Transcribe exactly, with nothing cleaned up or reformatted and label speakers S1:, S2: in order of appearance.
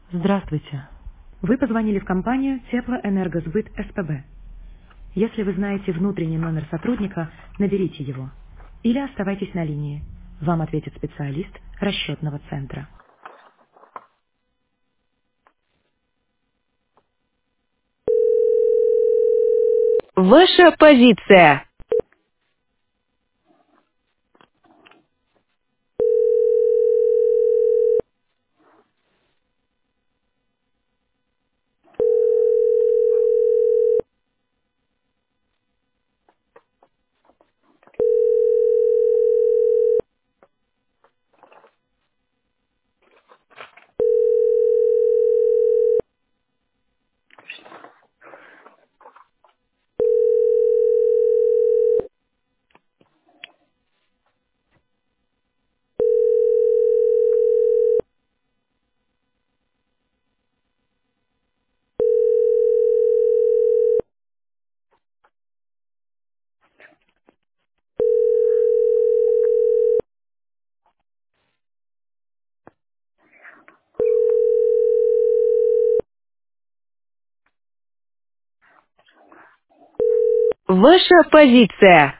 S1: Здравствуйте. Вы позвонили в компанию Теплоэнергосбыт СПБ. Если вы знаете внутренний номер сотрудника, наберите его. Или оставайтесь на линии. Вам ответит специалист расчетного центра.
S2: Ваша позиция. Ваша позиция.